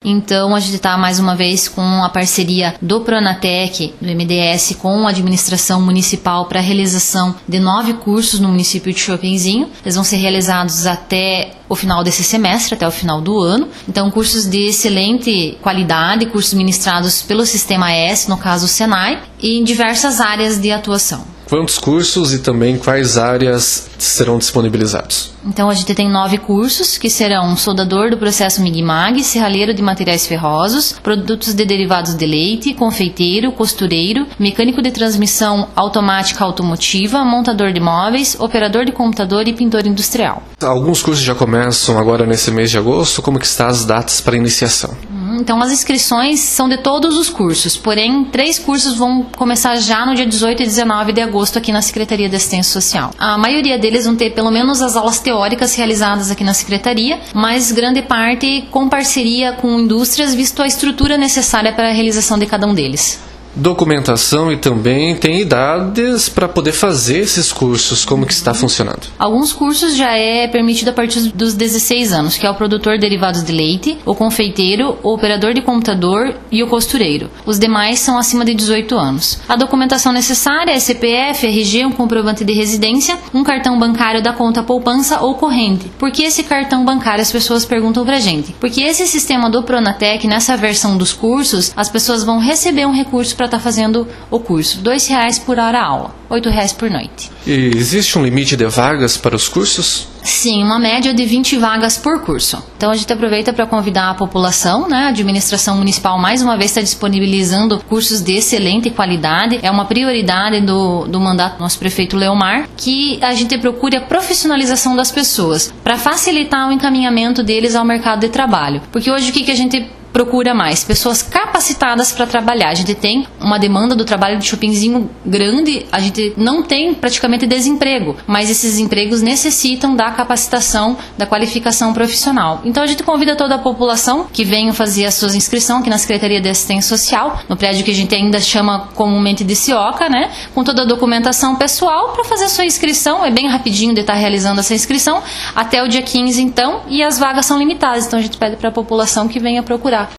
Então a gente está mais uma vez com a parceria do Pronatec, do MDS, com a administração municipal para a realização de 9 cursos no município de Chopinzinho. Eles vão ser realizados até o final desse semestre, até o final do ano. Então, cursos de excelente qualidade, cursos ministrados pelo Sistema S, no caso o Senai, e em diversas áreas de atuação. Quantos cursos e também quais áreas serão disponibilizados? Então a gente tem 9 cursos, que serão soldador do processo Mig-Mag, serralheiro de materiais ferrosos, produtos de derivados de leite, confeiteiro, costureiro, mecânico de transmissão automática automotiva, montador de móveis, operador de computador e pintor industrial. Alguns cursos já começam agora nesse mês de agosto. Como que estão as datas para iniciação? Então as inscrições são de todos os cursos, porém 3 cursos vão começar já no dia 18 e 19 de agosto aqui na Secretaria de Assistência Social. A maioria deles vão ter pelo menos as aulas teóricas realizadas aqui na Secretaria, mas grande parte com parceria com indústrias, visto a estrutura necessária para a realização de cada um deles. Documentação e também tem idades para poder fazer esses cursos, como que está funcionando? Alguns cursos já é permitido a partir dos 16 anos, que é o produtor de derivados de leite, o confeiteiro, o operador de computador e o costureiro. Os demais são acima de 18 anos. A documentação necessária é CPF, RG, um comprovante de residência, um cartão bancário da conta poupança ou corrente. Por que esse cartão bancário? As pessoas perguntam pra gente. Porque esse sistema do Pronatec, nessa versão dos cursos, as pessoas vão receber um recurso para estar fazendo o curso. R$2 por hora aula, R$8 por noite. E existe um limite de vagas para os cursos? Sim, uma média de 20 vagas por curso. Então a gente aproveita para convidar a população, né? A administração municipal mais uma vez está disponibilizando cursos de excelente qualidade. É uma prioridade do mandato do nosso prefeito Leomar, que a gente procure a profissionalização das pessoas para facilitar o encaminhamento deles ao mercado de trabalho. Porque hoje o que a gente procura mais? Pessoas capacitadas para trabalhar. A gente tem uma demanda do trabalho de Chopinzinho grande, a gente não tem praticamente desemprego, mas esses empregos necessitam da capacitação, da qualificação profissional. Então a gente convida toda a população que venha fazer a sua inscrição aqui na Secretaria de Assistência Social, no prédio que a gente ainda chama comumente de CIOCA, né? Com toda a documentação pessoal para fazer a sua inscrição. É bem rapidinho de estar realizando essa inscrição até o dia 15 então, e as vagas são limitadas, então a gente pede para a população que venha procurar